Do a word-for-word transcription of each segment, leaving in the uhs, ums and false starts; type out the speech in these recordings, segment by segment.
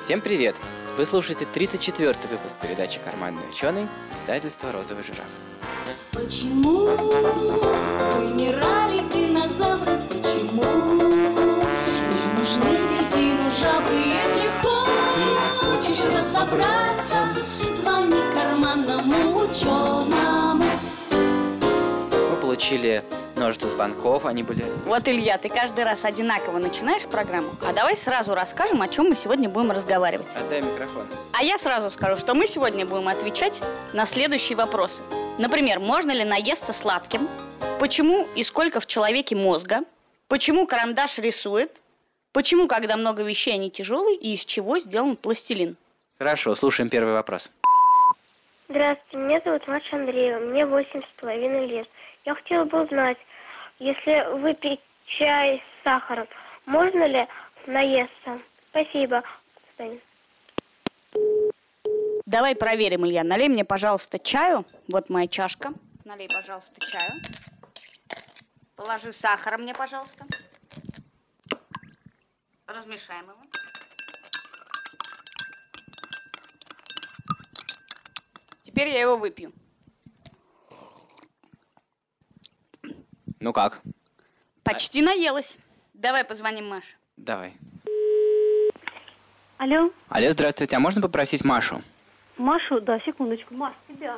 Всем привет! Вы слушаете тридцать четвёртый выпуск передачи «Карманный ученый», издательства «Розовый жираф». Почему вымирали динозавры? Почему не нужны дельфину жабры? Если хочешь разобраться, звони карманному ученому. Мы получили множество звонков, они были... Вот, Илья, ты каждый раз одинаково начинаешь программу, а давай сразу расскажем, о чем мы сегодня будем разговаривать. Отдай микрофон. А я сразу скажу, что мы сегодня будем отвечать на следующие вопросы. Например, можно ли наесться сладким? Почему и сколько в человеке мозга? Почему карандаш рисует? Почему, когда много вещей, они тяжелые? И из чего сделан пластилин? Хорошо, слушаем первый вопрос. Здравствуйте, меня зовут Маша Андреева, мне восемь с половиной лет. Я хотела бы узнать, если выпить чай с сахаром, можно ли наесться? Спасибо. Давай проверим, Илья. Налей мне, пожалуйста, чаю. Вот моя чашка. Налей, пожалуйста, чаю. Положи сахара мне, пожалуйста. Размешаем его. Теперь я его выпью. Ну как? Почти наелась. Давай позвоним Маше. Давай. Алло. Алло, здравствуйте. А можно попросить Машу? Машу? Да, секундочку. Маш, тебя.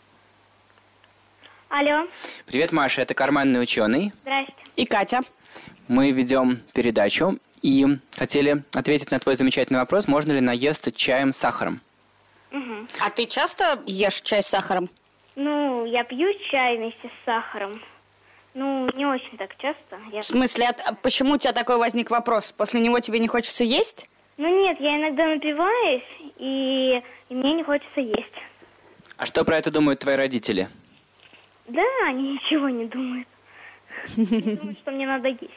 Алло. Привет, Маша. Это «Карманный ученый». Здрасте. И Катя. Мы ведем передачу и хотели ответить на твой замечательный вопрос, можно ли наесться чаем с сахаром? Угу. А ты часто ешь чай с сахаром? Ну, я пью чай вместе с сахаром. Ну, не очень так часто. Я... В смысле, а почему у тебя такой возник вопрос? После него тебе не хочется есть? Ну нет, я иногда напиваюсь, и, и мне не хочется есть. А что про это думают твои родители? Да, они ничего не думают. Думают, что мне надо есть.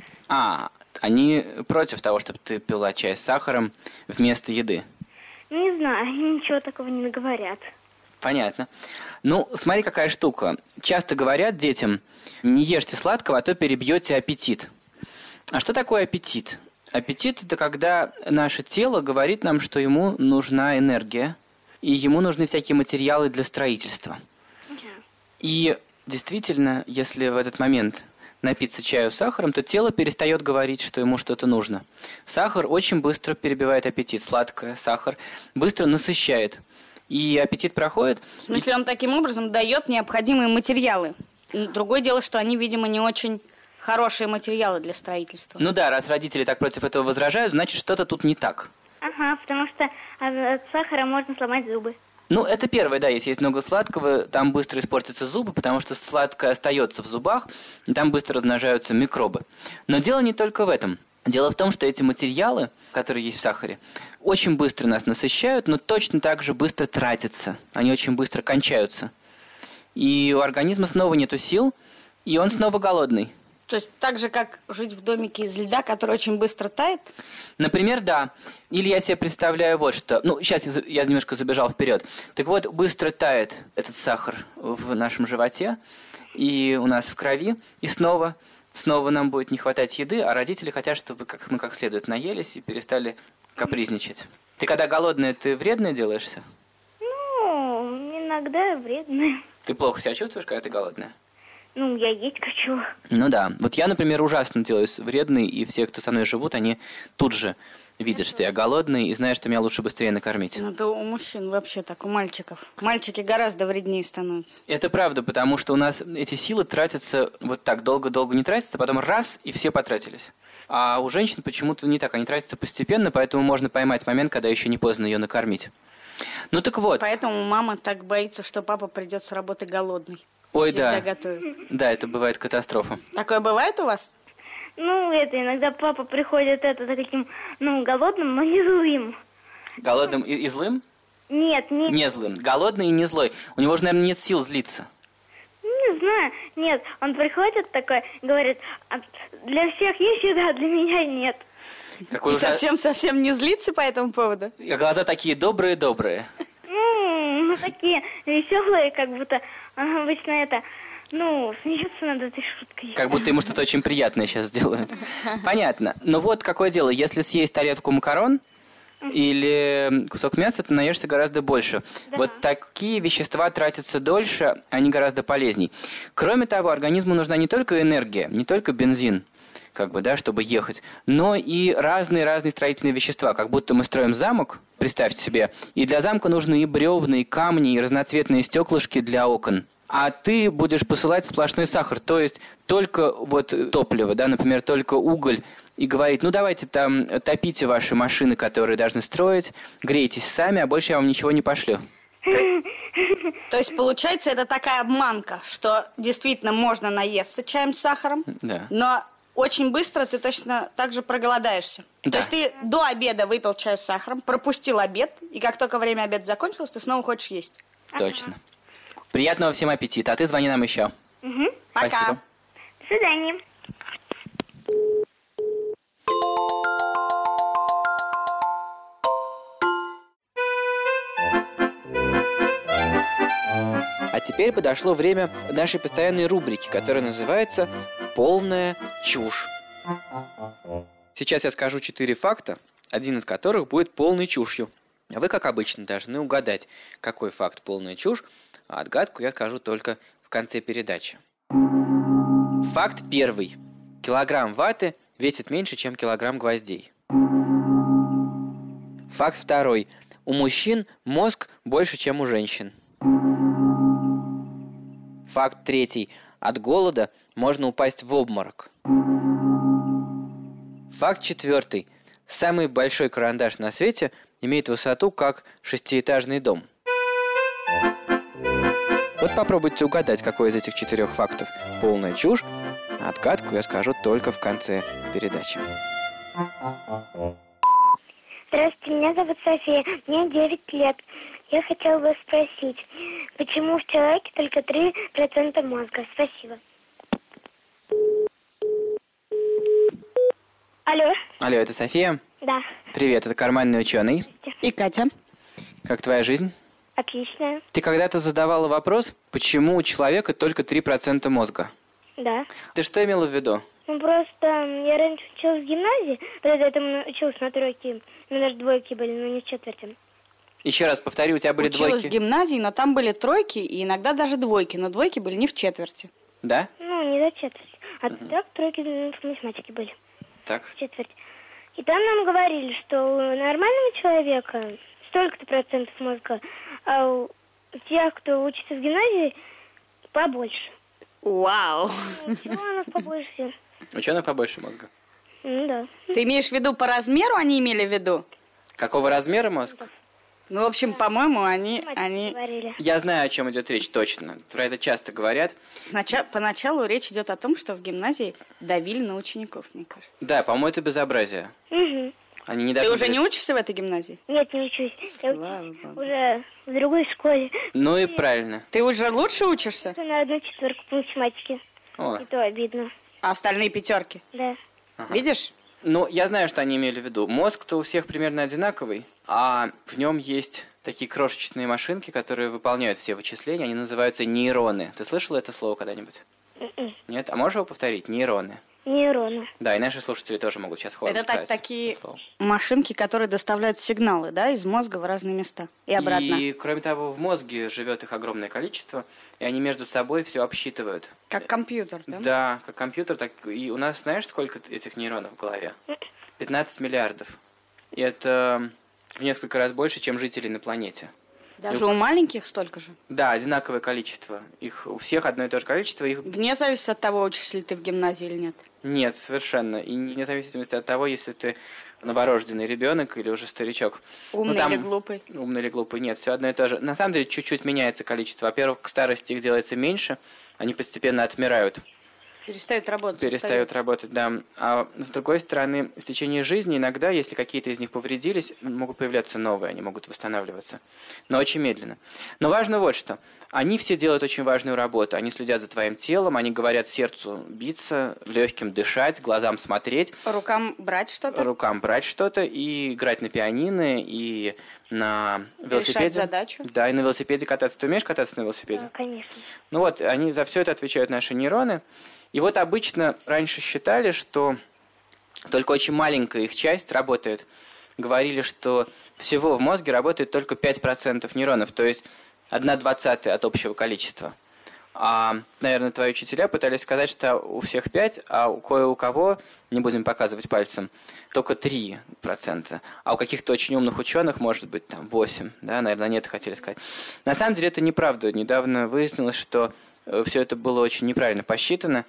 А, они против того, чтобы ты пила чай с сахаром вместо еды? Ну, не знаю, они ничего такого не говорят. Понятно. Ну, смотри, какая штука. Часто говорят детям, не ешьте сладкого, а то перебьете аппетит. А что такое аппетит? Аппетит – это когда наше тело говорит нам, что ему нужна энергия, и ему нужны всякие материалы для строительства. Угу. И действительно, если в этот момент напиться чаю с сахаром, то тело перестает говорить, что ему что-то нужно. Сахар очень быстро перебивает аппетит. Сладкое, сахар быстро насыщает. И аппетит проходит. В смысле, он таким образом дает необходимые материалы. Другое дело, что они, видимо, не очень хорошие материалы для строительства. Ну да, раз родители так против этого возражают, значит, что-то тут не так. Ага, потому что от сахара можно сломать зубы. Ну, это первое, да, если есть много сладкого, там быстро испортятся зубы, потому что сладкое остается в зубах, и там быстро размножаются микробы. Но дело не только в этом. Дело в том, что эти материалы, которые есть в сахаре, очень быстро нас насыщают, но точно так же быстро тратятся. Они очень быстро кончаются. И у организма снова нету сил, и он снова голодный. То есть так же, как жить в домике из льда, который очень быстро тает? Например, да. Или я себе представляю вот что. Ну, сейчас я, я немножко забежал вперед. Так вот, быстро тает этот сахар в нашем животе и у нас в крови, и снова... Снова нам будет не хватать еды, а родители хотят, чтобы как, мы как следует наелись и перестали капризничать. Ты когда голодная, ты вредная делаешься? Ну, иногда вредная. Ты плохо себя чувствуешь, когда ты голодная? Ну, я есть хочу. Ну да. Вот я, например, ужасно делаюсь вредной, и все, кто со мной живут, они тут же видят, что я голодный, и знают, что меня лучше быстрее накормить. Ну, это у мужчин вообще так, у мальчиков. Мальчики гораздо вреднее становятся. Это правда, потому что у нас эти силы тратятся вот так, долго-долго не тратятся, потом раз, и все потратились. А у женщин почему-то не так, они тратятся постепенно, поэтому можно поймать момент, когда еще не поздно ее накормить. Ну так вот. Поэтому мама так боится, что папа придет с работы голодный. Ой, всегда да. готовит. Да, это бывает катастрофа. Такое бывает у вас? Ну, это, иногда папа приходит это таким, ну, голодным, но не злым. Голодным и, и злым? Нет, не... Не злым. Голодный и не злой. У него же, наверное, нет сил злиться. Не знаю. Нет, он приходит такой, говорит, для всех есть еда, для меня нет. Какой и уже... совсем-совсем не злится по этому поводу? А глаза такие добрые-добрые. Ну, ну, такие веселые, как будто обычно это... Ну, смеяться над этой шуткой. Как будто ему что-то очень приятное сейчас сделают. Понятно. Но вот какое дело. Если съесть тарелку макарон, или кусок мяса, ты наешься гораздо больше. Да. Вот такие вещества тратятся дольше, они гораздо полезней. Кроме того, организму нужна не только энергия, не только бензин, как бы, да, чтобы ехать, но и разные-разные строительные вещества. Как будто мы строим замок, представьте себе, и для замка нужны и бревна, и камни, и разноцветные стеклышки для окон. А ты будешь посылать сплошной сахар, то есть только вот топливо, да, например, только уголь, и говорить, ну давайте там топите ваши машины, которые должны строить, грейтесь сами, а больше я вам ничего не пошлю. То есть, получается, это такая обманка, что действительно можно наесться чаем с сахаром, Да. но очень быстро ты точно так же проголодаешься. Да. То есть ты до обеда выпил чай с сахаром, пропустил обед, и как только время обеда закончилось, ты снова хочешь есть. Точно. Приятного всем аппетита, а ты звони нам еще. Угу. Пока. Спасибо. До свидания. А теперь подошло время нашей постоянной рубрики, которая называется «Полная чушь». Сейчас я скажу четыре факта, один из которых будет полной чушью. А вы, как обычно, должны угадать, какой факт полная чушь, а отгадку я скажу только в конце передачи. Факт первый. Килограмм ваты весит меньше, чем килограмм гвоздей. Факт второй. У мужчин мозг больше, чем у женщин. Факт третий. От голода можно упасть в обморок. Факт четвертый. Самый большой карандаш на свете имеет высоту, как шестиэтажный дом. Вот попробуйте угадать, какой из этих четырех фактов полная чушь. Отгадку я скажу только в конце передачи. Здравствуйте, меня зовут София, мне девять лет. Я хотела бы спросить, почему в человеке только три процента мозга? Спасибо. Алло. Алло, это София? Да. Привет, это карманный ученый. И Катя. Как твоя жизнь? Отлично. Ты когда-то задавала вопрос, почему у человека только три процента мозга? Да. Ты что имела в виду? Ну, просто я раньше училась в гимназии, перед этим училась на тройке, у меня даже двойки были, но не в четверти. Еще раз повтори, у тебя были Училась двойки? в гимназии, но там были тройки и иногда даже двойки, но двойки были не в четверти. Да? Ну, не за четверть, а угу. так тройки в математике были. Так. В четверть. И там нам говорили, что у нормального человека столько-то процентов мозга, а у тех, кто учится в гимназии, побольше. Вау! Ученых побольше. Ученых побольше мозга. Ну да. Ты имеешь в виду по размеру они имели в виду? Какого размера мозг? Ну, в общем, по-моему, они... Мать они... говорили. Я знаю, о чем идет речь, точно. Про это часто говорят. Нача... Поначалу речь идет о том, что в гимназии давили на учеников, мне кажется. Да, по-моему, это безобразие. Угу. Они не Ты должны уже быть. не учишься в этой гимназии? Нет, не учусь. Я Слава учусь Богу. уже в другой школе. Ну и правильно. Ты уже лучше учишься? На одну четверку по математике. О. И то обидно. А остальные пятерки? Да. Ага. Видишь? Ну, я знаю, что они имели в виду. Мозг-то у всех примерно одинаковый, а в нем есть такие крошечные машинки, которые выполняют все вычисления. Они называются нейроны. Ты слышала это слово когда-нибудь? Mm-mm. Нет? А можешь его повторить? Нейроны. Нейроны. Да, и наши слушатели тоже могут сейчас хором Это так, сказать такие это слово. машинки, которые доставляют сигналы, да, из мозга в разные места и обратно. И, кроме того, в мозге живет их огромное количество, и они между собой все обсчитывают. Как компьютер, да? Да, как компьютер, так и у нас, знаешь, сколько этих нейронов в голове? пятнадцать миллиардов. И это в несколько раз больше, чем жителей на планете. Даже у маленьких столько же? Да, одинаковое количество. Их у всех одно и то же количество. Их Вне зависимости от того, учишься ли ты в гимназии или нет. нет, совершенно. И вне зависимости от того, если ты новорожденный ребенок или уже старичок. Умный Ну, там- или глупый? Умный или глупый, нет, все одно и то же. На самом деле, чуть-чуть меняется количество. Во-первых, к старости их делается меньше, они постепенно отмирают. Перестают работать. Перестают устают. работать, да. А с другой стороны, в течение жизни иногда, если какие-то из них повредились, могут появляться новые, они могут восстанавливаться. Но очень медленно. Но важно вот что. Они все делают очень важную работу. Они следят за твоим телом, они говорят сердцу биться, легким дышать, глазам смотреть, Рукам брать что-то? рукам брать что-то и играть на пианино и на велосипеде. Решать задачу? Да, и на велосипеде кататься. Ты умеешь кататься на велосипеде? Да, конечно. Ну вот, они за все это отвечают наши нейроны. И вот обычно раньше считали, что только очень маленькая их часть работает говорили, что всего в мозге работает только пять процентов нейронов, то есть одна двадцатая от общего количества. А, наверное, твои учителя пытались сказать, что у всех пять, а у кое у кого, не будем показывать пальцем, только три процента. А у каких-то очень умных ученых может быть там восемь, да, наверное, они это хотели сказать. На самом деле это неправда. Недавно выяснилось, что все это было очень неправильно посчитано.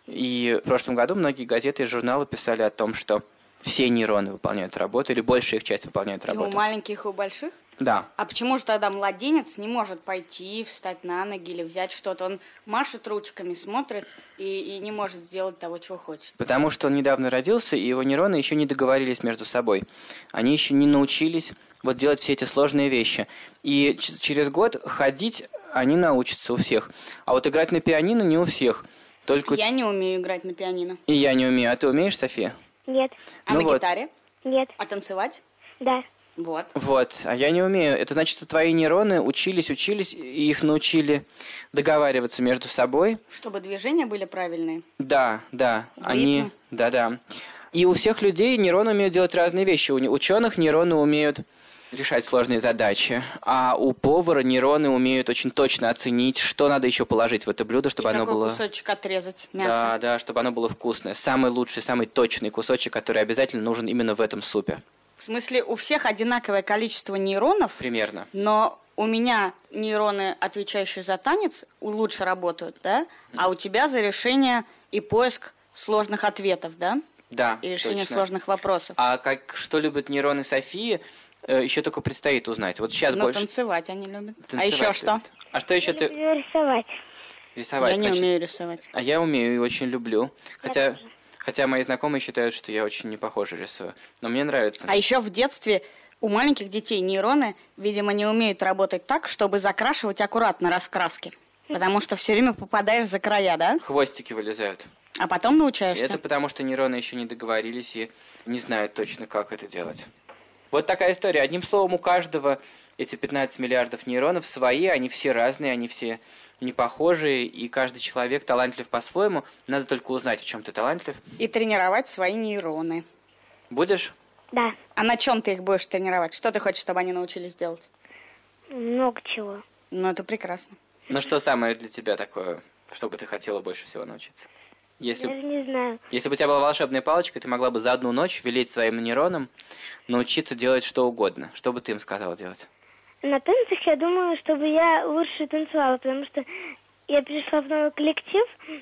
И в прошлом году многие газеты и журналы писали о том, что все нейроны выполняют работу, или большая их часть выполняет работу. И у маленьких, и у больших? Да. А почему же тогда младенец не может пойти, встать на ноги или взять что-то? Он машет ручками, смотрит и, и не может сделать того, чего хочет. Потому что он недавно родился, и его нейроны еще не договорились между собой. Они еще не научились вот делать все эти сложные вещи. И ч- через год ходить они научатся у всех. А вот играть на пианино не у всех. Только... Я не умею играть на пианино. И я не умею. А ты умеешь, София? Нет. А Ну на вот. гитаре? Нет. А танцевать? Да. Вот. Вот, а я не умею. Это значит, что твои нейроны учились, учились, и их научили договариваться между собой. Чтобы движения были правильные? Да, да. В Они... ритм? Да, да. И у всех людей нейроны умеют делать разные вещи. У ученых нейроны умеют решать сложные задачи, а у повара нейроны умеют очень точно оценить, что надо еще положить в это блюдо, чтобы И оно какой было... кусочек отрезать мясо? Да, да, чтобы оно было вкусное. Самый лучший, самый точный кусочек, который обязательно нужен именно в этом супе. В смысле, у всех одинаковое количество нейронов, Примерно. но у меня нейроны, отвечающие за танец, лучше работают, да? А у тебя за решение и поиск сложных ответов, да? Да, И решение точно. сложных вопросов. А как, что любят нейроны Софии, э, еще только предстоит узнать. Вот сейчас Но больше... танцевать они любят. А танцевать еще что? любят. А что еще ты... Люблю рисовать. Рисовать. Я не значит. умею рисовать. А я умею и очень люблю. Хотя, тоже. хотя мои знакомые считают, что я очень не похоже рисую. Но мне нравится. А еще в детстве у маленьких детей нейроны, видимо, не умеют работать так, чтобы закрашивать аккуратно раскраски. Потому что все время попадаешь за края, да? Хвостики вылезают. А потом И научаешься. это потому, что нейроны еще не договорились и не знают точно, как это делать. Вот такая история. Одним словом, у каждого эти пятнадцать миллиардов нейронов свои, они все разные, они все не похожие, и каждый человек талантлив по-своему. Надо только узнать, в чем ты талантлив. И тренировать свои нейроны. Будешь? Да. А на чем ты их будешь тренировать? Что ты хочешь, чтобы они научились делать? Много чего. Ну, это прекрасно. Ну, что самое для тебя такое, что бы ты хотела больше всего научиться? Если, Даже не знаю. если бы у тебя была волшебная палочка, ты могла бы за одну ночь велеть своим нейронам научиться делать что угодно. Что бы ты им сказала делать? На танцах я думаю, чтобы я лучше танцевала, потому что я пришла в новый коллектив,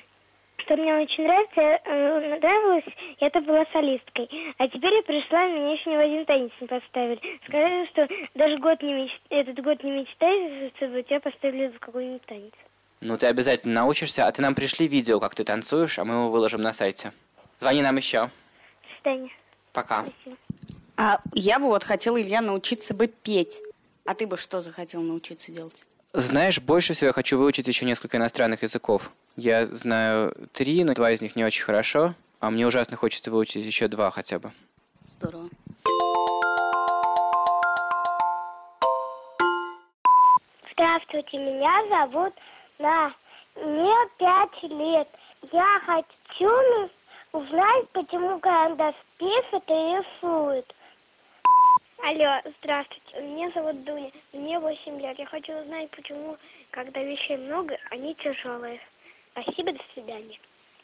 что мне очень нравится, э, нравилось, я это была солисткой. А теперь я пришла, меня еще ни в один танец не поставили. Сказали, что даже год не меч... этот год не мечтаешь, чтобы тебя поставили в какой-нибудь танец. Ну, ты обязательно научишься, а ты нам пришли видео, как ты танцуешь, а мы его выложим на сайте. Звони нам еще. До свидания. Пока. Спасибо. А я бы вот хотела, Илья, научиться бы петь. А ты бы что захотел научиться делать? Знаешь, больше всего я хочу выучить еще несколько иностранных языков. Я знаю три, но два из них не очень хорошо, а мне ужасно хочется выучить еще два хотя бы. Здорово. Здравствуйте, меня зовут На. Мне пять лет. Я хочу узнать, почему карандаш пишет и рисует. Алло, здравствуйте. Меня зовут Дуня. Мне восемь лет. Я хочу узнать, почему, когда вещей много, они тяжелые. Спасибо, до свидания.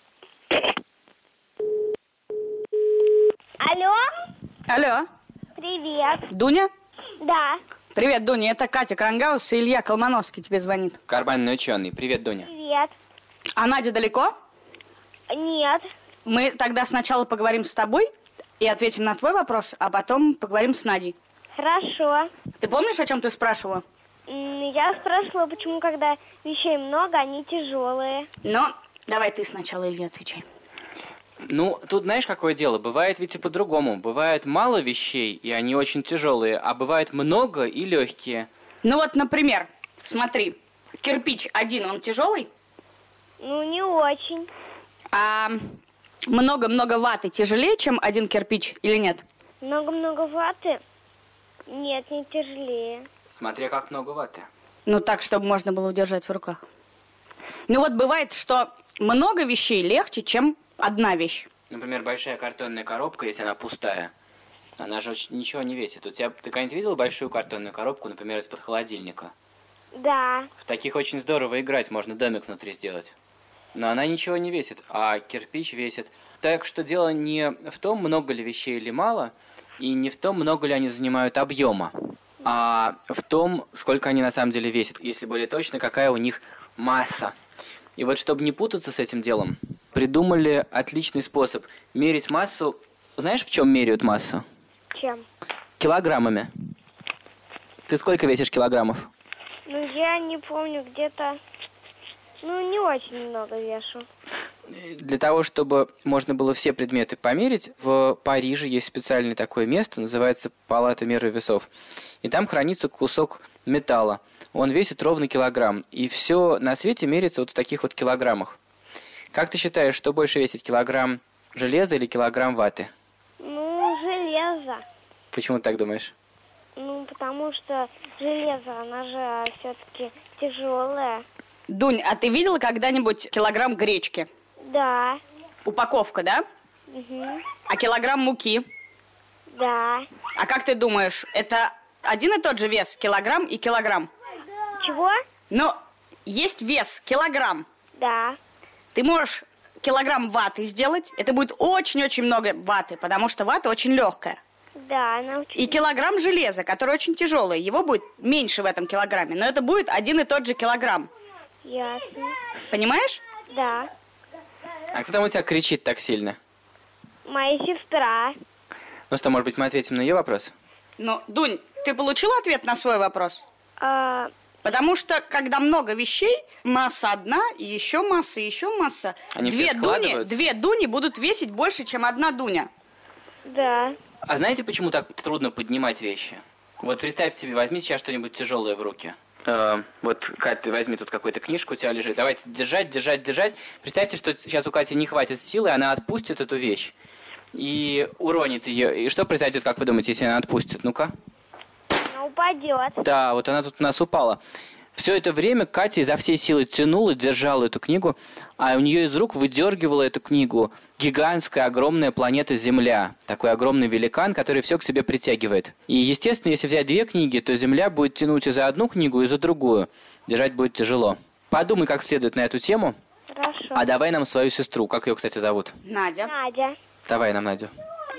Алло, Алло, привет. Дуня? Да, Привет, Дуня, это Катя Крангаус и Илья Колмановский тебе звонит. Карманный ученый. Привет, Дуня. привет. А Надя далеко? Нет. Мы тогда сначала поговорим с тобой и ответим на твой вопрос, а потом поговорим с Надей. Хорошо. Ты помнишь, о чем ты спрашивала? М, Я спрашивала, почему, когда вещей много, они тяжелые. Ну, давай ты сначала, Илья, отвечай. Ну, тут знаешь, какое дело? Бывает ведь и по-другому. Бывает мало вещей, и они очень тяжелые, а бывает много и легкие. Ну вот, например, смотри, кирпич один, он тяжелый, Ну, не очень. а много-много ваты тяжелее, чем один кирпич или нет? Много-много ваты? Нет, не тяжелее. Смотря как много ваты. Ну, так, чтобы можно было удержать в руках. Ну вот бывает, что много вещей легче, чем одна вещь. Например, большая картонная коробка, если она пустая, Она же очень, ничего не весит. У тебя, ты когда-нибудь видела большую картонную коробку, например, из-под холодильника? Да. В таких очень здорово играть, можно домик внутри сделать. Но она ничего не весит, а кирпич весит. Так что дело не в том, много ли вещей или мало, и не в том, много ли они занимают объема, а в том, сколько они на самом деле весят. Если более точно, какая у них масса. И вот чтобы не путаться с этим делом, придумали отличный способ мерить массу. Знаешь, в чем меряют массу? Чем? Килограммами. Ты сколько весишь килограммов? Ну, я не помню, где-то... Ну, не очень много вешу. Для того, чтобы можно было все предметы померить, в Париже есть специальное такое место, называется Палата меры весов. И там хранится кусок металла. Он весит ровно килограмм. И все на свете меряется вот в таких вот килограммах. Как ты считаешь, что больше весит, килограмм железа или килограмм ваты? Ну, железо. Почему ты так думаешь? Ну, потому что железо, она же все-таки тяжелая. Дунь, а ты видела когда-нибудь килограмм гречки? Да. Упаковка, да? Угу. А килограмм муки? Да. А как ты думаешь, это один и тот же вес, килограмм и килограмм? Чего? Но есть вес, килограмм. Да. Ты можешь килограмм ваты сделать, это будет очень-очень много ваты, потому что вата очень легкая. Да, она очень... И килограмм железа, который очень тяжелый, его будет меньше в этом килограмме, но это будет один и тот же килограмм. Ясно. Понимаешь? Да. А кто там у тебя кричит так сильно? Моя сестра. Ну что, может быть, мы ответим на ее вопрос? Ну, Дунь, ты получила ответ на свой вопрос? А... Потому что, когда много вещей, масса одна, и еще масса, и еще масса, Они две все дуни, складываются? две дуни будут весить больше, чем одна дуня. Да. А знаете, почему так трудно поднимать вещи? Вот представь себе, возьми сейчас что-нибудь тяжелое в руки. Э, вот, Катя, ты возьми тут какую-то книжку, у тебя лежит. Давайте держать, держать, держать. Представьте, что сейчас у Кати не хватит силы, она отпустит эту вещь и уронит ее. И что произойдет, как вы думаете, если она отпустит? Ну-ка. Она упадет. Да, вот она тут у нас упала. Все это время Катя изо всей силы тянула, держала эту книгу, а у нее из рук выдергивала эту книгу гигантская, огромная планета Земля. Такой огромный великан, который все к себе притягивает. И, естественно, если взять две книги, то Земля будет тянуть и за одну книгу, и за другую. Держать будет тяжело. Подумай как следует на эту тему. Хорошо. А давай нам свою сестру. Как ее, кстати, зовут? Надя. Надя. Давай нам Надю.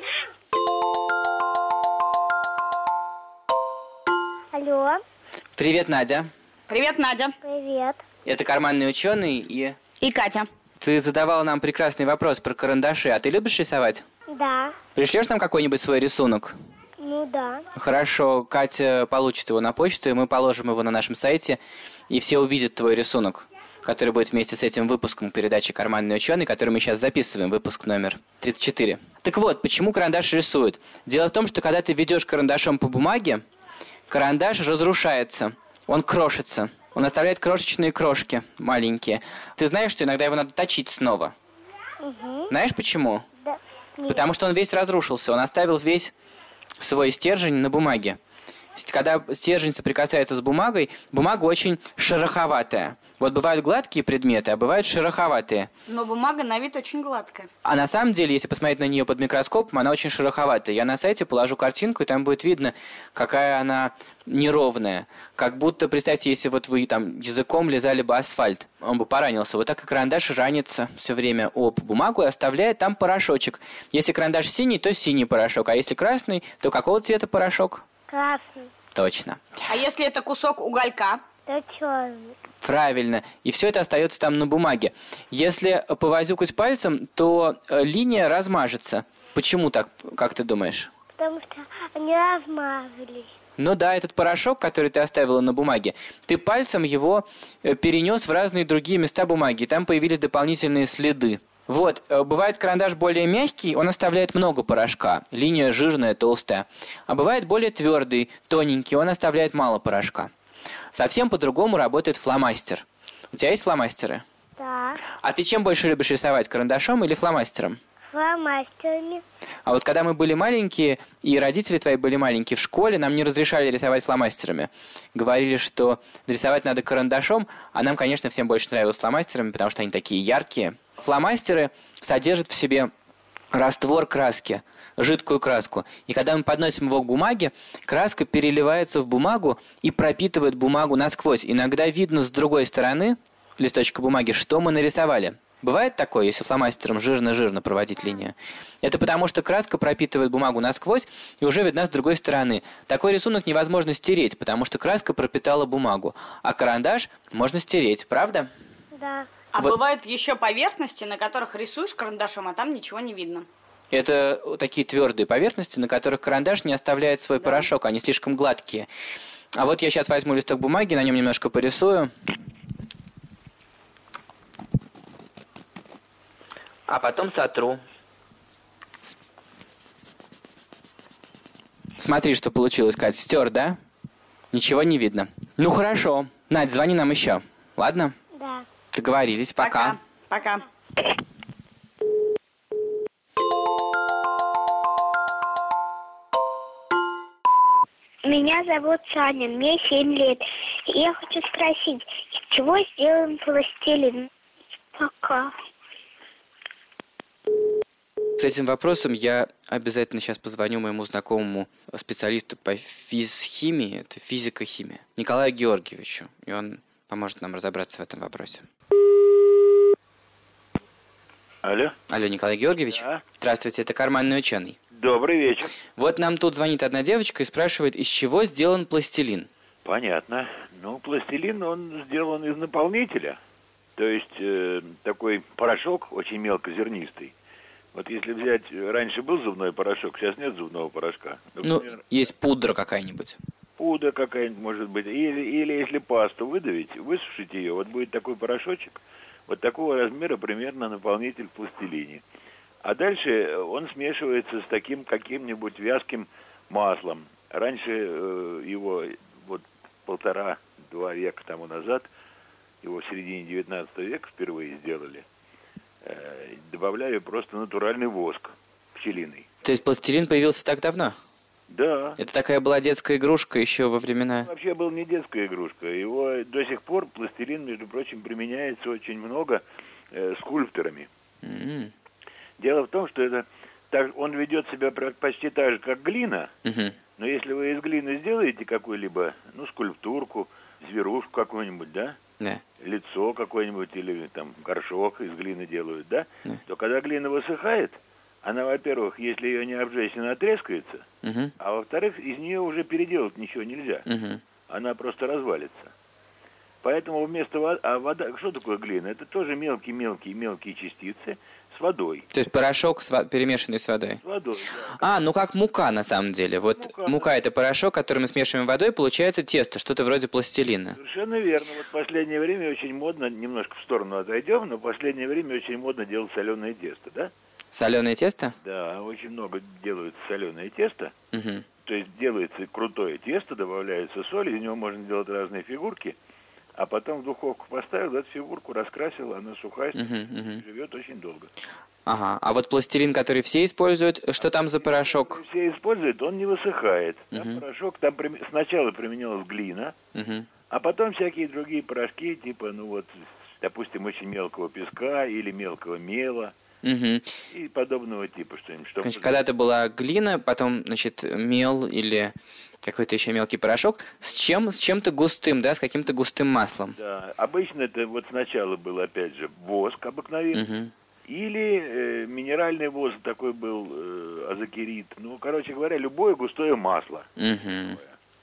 Алло. Привет, Надя. Привет, Надя. Привет. Это карманный ученый, и И Катя. ты задавала нам прекрасный вопрос про карандаши. А ты любишь рисовать? Да. Пришлешь нам какой-нибудь свой рисунок? Ну да. Хорошо, Катя получит его на почту, и мы положим его на нашем сайте, и все увидят твой рисунок, который будет вместе с этим выпуском передачи «Карманный ученый», который мы сейчас записываем, выпуск номер тридцать четыре. Так вот, почему карандаш рисует? Дело в том, что когда ты ведешь карандашом по бумаге, карандаш разрушается, он крошится, он оставляет крошечные крошки маленькие. Ты знаешь, что иногда его надо точить снова? Угу. Знаешь почему? Да. Нет. Потому что он весь разрушился, он оставил весь свой стержень на бумаге. Когда стержень соприкасается с бумагой, бумага очень шероховатая. Вот бывают гладкие предметы, а бывают шероховатые. Но бумага на вид очень гладкая. А на самом деле, если посмотреть на нее под микроскопом, она очень шероховатая. Я на сайте положу картинку, и там будет видно, какая она неровная. Как будто, представьте, если вот вы там языком лизали бы асфальт, он бы поранился. Вот так и карандаш ранится все время об бумагу и оставляет там порошочек. Если карандаш синий, то синий порошок, а если красный, то какого цвета порошок? Красный. Точно. А если это кусок уголька? Да черный. Правильно. И все это остается там на бумаге. Если повозюкать пальцем, то э, линия размажется. Почему так, как ты думаешь? Потому что они размазались. Ну да, этот порошок, который ты оставила на бумаге, ты пальцем его э, перенес в разные другие места бумаги, и там появились дополнительные следы. Вот, э, бывает карандаш более мягкий, он оставляет много порошка, линия жирная, толстая. А бывает более твердый, тоненький, он оставляет мало порошка. Совсем по-другому работает фломастер. У тебя есть фломастеры? Да. А ты чем больше любишь рисовать, карандашом или фломастером? Фломастерами. А вот когда мы были маленькие, и родители твои были маленькие, в школе нам не разрешали рисовать фломастерами. Говорили, что рисовать надо карандашом, а нам, конечно, всем больше нравилось фломастерами, потому что они такие яркие. Фломастеры содержат в себе раствор краски, жидкую краску. И когда мы подносим его к бумаге, краска переливается в бумагу и пропитывает бумагу насквозь. Иногда видно с другой стороны листочка бумаги, что мы нарисовали. Бывает такое, если фломастером жирно-жирно проводить линию? Это потому, что краска пропитывает бумагу насквозь и уже видна с другой стороны. Такой рисунок невозможно стереть, потому что краска пропитала бумагу. А карандаш можно стереть, правда? Да. А Вот. бывают еще поверхности, на которых рисуешь карандашом, а там ничего не видно. Это такие твердые поверхности, на которых карандаш не оставляет свой порошок, они слишком гладкие. А вот я сейчас возьму листок бумаги, на нем немножко порисую. А потом сотру. Смотри, что получилось, Кать. Стер, да? Ничего не видно. Ну хорошо. Надь, звони нам еще. Ладно? Да. Договорились. Пока. Пока. Пока. Меня зовут Саня, мне семь лет. И я хочу спросить, из чего сделан пластилин? Пока. С этим вопросом я обязательно сейчас позвоню моему знакомому специалисту по физхимии, это физико-химия, Николаю Георгиевичу, и он поможет нам разобраться в этом вопросе. Алло. Алло, Николай Георгиевич. Да. Здравствуйте, это карманный ученый. Добрый вечер. Вот нам тут звонит одна девочка и спрашивает, из чего сделан пластилин. Понятно. Ну, пластилин, он сделан из наполнителя. То есть э, такой порошок очень мелкозернистый. Вот если взять, раньше был зубной порошок, сейчас нет зубного порошка. Например, Ну, есть пудра какая-нибудь. пудра какая-нибудь может быть. Или, или если пасту выдавить, высушить ее, вот будет такой порошочек, вот такого размера примерно наполнитель в пластилине. А дальше он смешивается с таким каким-нибудь вязким маслом. Раньше э, его вот полтора-два века тому назад, его в середине девятнадцатого века впервые сделали, э, добавляли просто натуральный воск пчелиный. То есть пластилин появился так давно? Да. Это такая была детская игрушка еще во времена... Вообще был не детская игрушка. Его до сих пор пластилин, между прочим, применяется очень много э, скульпторами. М-м. Дело в том, что это так, он ведет себя почти так же, как глина, Мгм. но если вы из глины сделаете какую-либо, ну, скульптурку, зверушку какую-нибудь, да, Да. лицо какое-нибудь или там горшок из глины делают, да, Да. то когда глина высыхает, она, во-первых, если ее не обжечь, она трескается, Мгм. а во-вторых, из нее уже переделать ничего нельзя. Мгм. Она просто развалится. Поэтому вместо воды... А вода... Что такое глина? Это тоже мелкие-мелкие-мелкие частицы с водой. То есть порошок, с во- перемешанный с водой. С водой, да. А, ну как мука на самом деле. Вот Мука, мука, да. это порошок, который мы смешиваем водой, получается тесто, что-то вроде пластилина. Совершенно верно. Вот в последнее время очень модно, немножко в сторону отойдем, но в последнее время очень модно делать соленое тесто, да? Соленое тесто? Да, очень много делают соленое тесто. Угу. То есть делается крутое тесто, добавляется соль, из него можно делать разные фигурки, а потом в духовку поставил, эту фигурку раскрасил, она сухая, Угу, угу. живет очень долго. Ага. А вот пластилин, который все используют, что там за порошок? Все используют, он не высыхает. Там Мгм. порошок, там прим- сначала применялась глина, Угу. а потом всякие другие порошки, типа, ну вот, допустим, очень мелкого песка или мелкого мела Угу. и подобного типа что-нибудь. Что Значит, можно- когда-то была глина, потом, значит, мел или какой-то еще мелкий порошок. С чем? С чем-то густым, да, с каким-то густым маслом. Да, обычно это вот сначала был, опять же, воск обыкновенный, Угу. или э, минеральный воск такой был, э, азокерит. Ну, короче говоря, любое густое масло. Угу.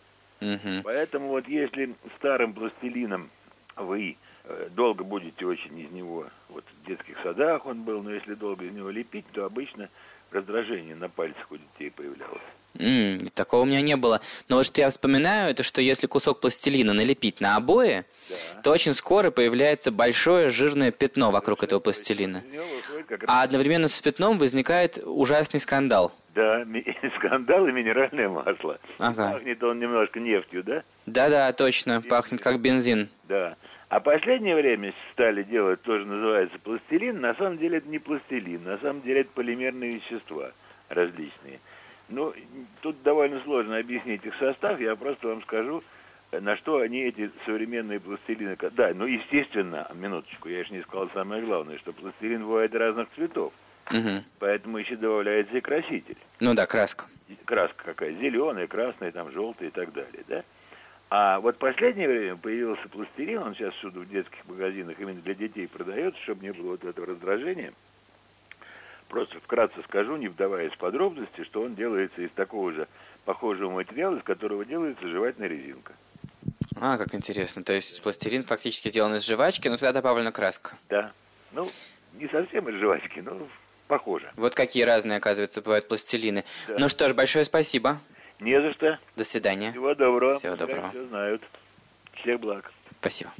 Угу. Поэтому вот если старым пластилином вы э, долго будете очень из него, вот в детских садах он был, но если долго из него лепить, то обычно раздражение на пальцах у детей появлялось. М, такого у меня не было. Но вот что я вспоминаю, это что если кусок пластилина налепить на обои, Да. то очень скоро появляется большое жирное пятно вокруг этого пластилина. Из него выходит как раз- А одновременно с пятном возникает ужасный скандал. Да, ми- скандал и минеральное масло. Ага. Пахнет он немножко нефтью, да? Да-да, точно, пахнет как бензин. Да. А последнее время стали делать, тоже называется пластилин. На самом деле это не пластилин, на самом деле это полимерные вещества различные. Ну, тут довольно сложно объяснить их состав, я просто вам скажу, на что они, эти современные пластилины... Да, ну, естественно, минуточку, я еще не сказал самое главное, что пластилин бывает разных цветов. Угу. Поэтому еще добавляется и краситель. Ну да, краска. Краска какая, зеленая, красная, там, желтая и так далее, да? А вот в последнее время появился пластилин, он сейчас всюду в детских магазинах именно для детей продается, чтобы не было вот этого раздражения. Просто вкратце скажу, не вдаваясь в подробности, что он делается из такого же похожего материала, из которого делается жевательная резинка. А, как интересно. То есть пластилин фактически сделан из жвачки, но туда добавлена краска. Да. Ну, не совсем из жвачки, но похоже. Вот какие разные, оказывается, бывают пластилины. Да. Ну что ж, большое спасибо. Не за что. До свидания. Всего доброго. Всего Пускай доброго. Все знают. Всех благ. Спасибо.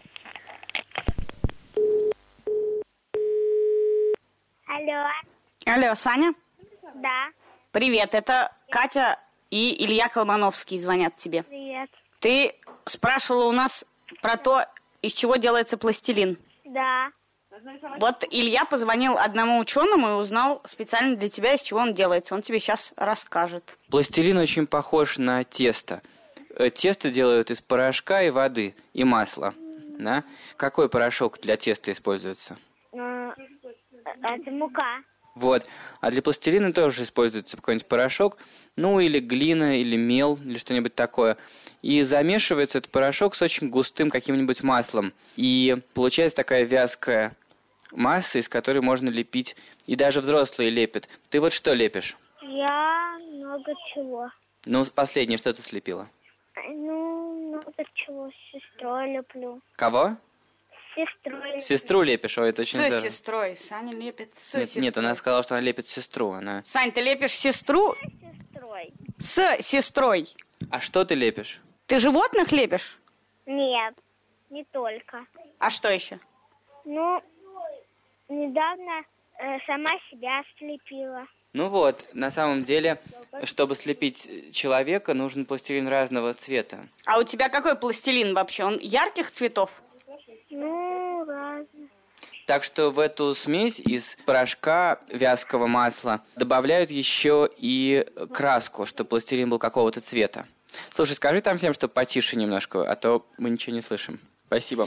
Алло. Алло, Саня? Да. Привет, это Катя и Илья Колмановский звонят тебе. Привет. Ты спрашивала у нас про то, из чего делается пластилин. Да. Вот Илья позвонил одному ученому и узнал специально для тебя, из чего он делается. Он тебе сейчас расскажет. Пластилин очень похож на тесто. Э, Тесто делают из порошка и воды, и масла. Да? Какой порошок для теста используется? Ну, это мука. Вот. А для пластилина тоже используется какой-нибудь порошок, ну или глина, или мел, или что-нибудь такое. И замешивается этот порошок с очень густым каким-нибудь маслом. И получается такая вязкая масса, из которой можно лепить. И даже взрослые лепят. Ты вот что лепишь? Я много чего. Ну, последнее, что ты слепила? Ну, много чего. С сестрой люблю. Кого? С сестрой. Сестру лепишь, ой, это очень С здорово. сестрой. Саня лепит с Нет, сестрой. нет, она сказала, что она лепит сестру. Она... Сань, ты лепишь сестру С сестрой. с сестрой. А что ты лепишь? Ты животных лепишь? Нет, не только. А что еще? Ну, недавно э, сама себя слепила. Ну вот, на самом деле, чтобы слепить человека, нужен пластилин разного цвета. А у тебя какой пластилин вообще? Он ярких цветов? Ну, разно. Так что в эту смесь из порошка, вязкого масла добавляют еще и краску, чтобы пластилин был какого-то цвета. Слушай, скажи там всем, что потише немножко, а то мы ничего не слышим. Спасибо.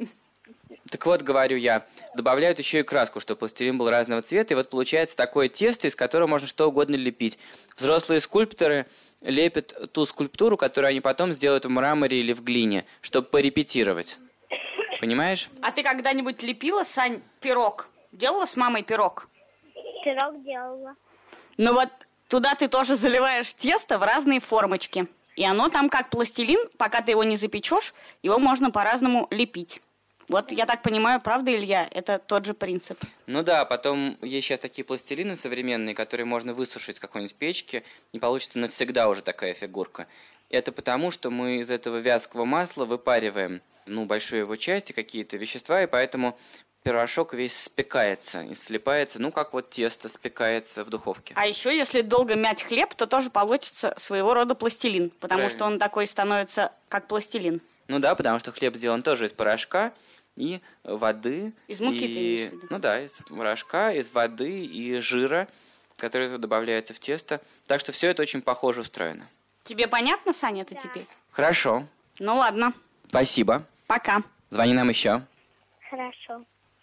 Так вот, говорю я, добавляют еще и краску, чтобы пластилин был разного цвета, и вот получается такое тесто, из которого можно что угодно лепить. Взрослые скульпторы лепят ту скульптуру, которую они потом сделают в мраморе или в глине, чтобы порепетировать. Понимаешь? А ты когда-нибудь лепила, Сань, пирог? Делала с мамой пирог? Пирог делала. Ну вот туда ты тоже заливаешь тесто в разные формочки. И оно там как пластилин, пока ты его не запечешь, его можно по-разному лепить. Вот я так понимаю, правда, Илья, это тот же принцип. Ну да, потом есть сейчас такие пластилины современные, которые можно высушить в какой-нибудь печке, и получится навсегда уже такая фигурка. Это потому, что мы из этого вязкого масла выпариваем, ну, большую его часть и какие-то вещества, и поэтому пирожок весь спекается и слипается, ну, как вот тесто спекается в духовке. А еще, если долго мять хлеб, то тоже получится своего рода пластилин, потому Правильно. что он такой становится, как пластилин. Ну да, потому что хлеб сделан тоже из порошка и воды. Из муки, и... ты имеешь в виду? Ну да, из порошка, из воды и жира, который добавляется в тесто. Так что все это очень похоже устроено. Тебе понятно, Саня, это теперь? Хорошо. Ну ладно, Спасибо. пока. Звони нам еще. Хорошо.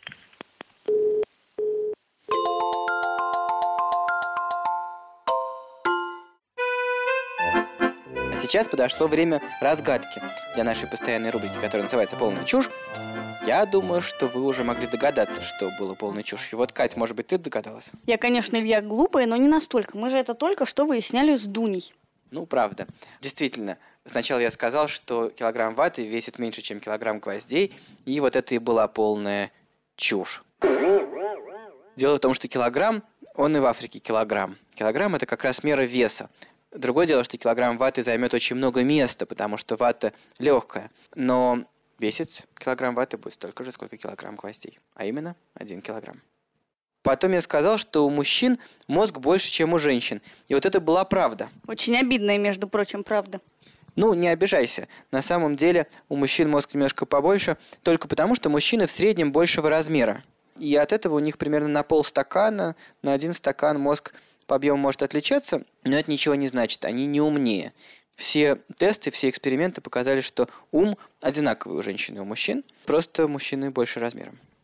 А сейчас подошло время разгадки для нашей постоянной рубрики, которая называется «Полная чушь». Я думаю, что вы уже могли догадаться, что было полной чушью. Вот, Кать, может быть, ты догадалась? Я, конечно, Илья, глупая, но не настолько. Мы же это только что выясняли с Дуней. Ну, правда. Действительно, сначала я сказал, что килограмм ваты весит меньше, чем килограмм гвоздей, и вот это и была полная чушь. Дело в том, что килограмм, он и в Африке килограмм. Килограмм – это как раз мера веса. Другое дело, что килограмм ваты займет очень много места, потому что вата легкая. Но весить килограмм ваты будет столько же, сколько килограмм гвоздей. А именно один килограмм. Потом я сказал, что у мужчин мозг больше, чем у женщин. И вот это была правда. Очень обидная, между прочим, правда. Ну, не обижайся. На самом деле у мужчин мозг немножко побольше, только потому, что мужчины в среднем большего размера. И от этого у них примерно на полстакана, на один стакан мозг по объему может отличаться, но это ничего не значит, они не умнее. Все тесты, все эксперименты показали, что ум одинаковый у женщин и у мужчин, просто мужчины больше размером.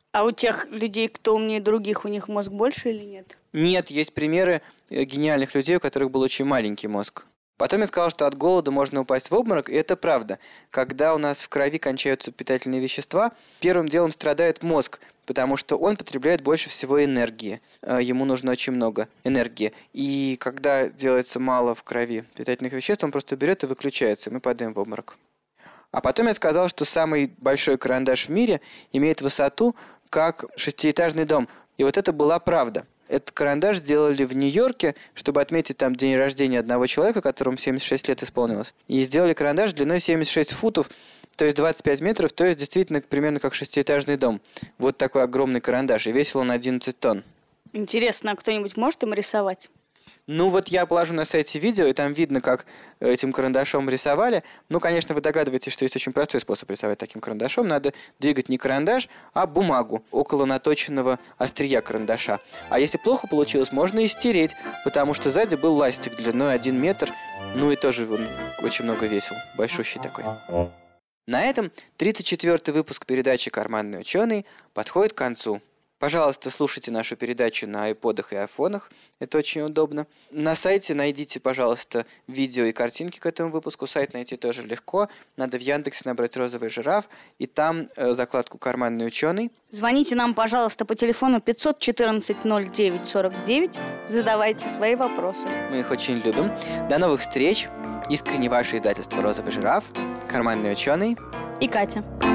А у тех людей, кто умнее других, у них мозг больше или нет? Нет, есть примеры э, гениальных людей, у которых был очень маленький мозг. Потом я сказал, что от голода можно упасть в обморок, и это правда. Когда у нас в крови кончаются питательные вещества, первым делом страдает мозг, потому что он потребляет больше всего энергии. Э, Ему нужно очень много энергии. И когда делается мало в крови питательных веществ, он просто берет и выключается, и мы падаем в обморок. А потом я сказал, что самый большой карандаш в мире имеет высоту, как шестиэтажный дом. И вот это была правда. Этот карандаш сделали в Нью-Йорке, чтобы отметить там день рождения одного человека, которому семьдесят шесть лет исполнилось. И сделали карандаш длиной семьдесят шесть футов, то есть двадцать пять метров, то есть действительно примерно как шестиэтажный дом. Вот такой огромный карандаш, и весил он одиннадцать тонн. Интересно, а кто-нибудь может им рисовать? Ну вот я положу на сайте видео, и там видно, как этим карандашом рисовали. Ну, конечно, вы догадываетесь, что есть очень простой способ рисовать таким карандашом. Надо двигать не карандаш, а бумагу около наточенного острия карандаша. А если плохо получилось, можно и стереть, потому что сзади был ластик длиной один метр. Ну и тоже он очень много весил, большущий такой. На этом тридцать четвёртый выпуск передачи «Карманный ученый» подходит к концу. Пожалуйста, слушайте нашу передачу на айподах и айфонах. Это очень удобно. На сайте найдите, пожалуйста, видео и картинки к этому выпуску. Сайт найти тоже легко. Надо в Яндексе набрать «Розовый жираф», и там э, закладку «Карманный ученый». Звоните нам, пожалуйста, по телефону пятьсот четырнадцать ноль девять сорок девять. Задавайте свои вопросы. Мы их очень любим. До новых встреч. Искренне ваше издательство «Розовый жираф», «Карманный ученый» И Катя.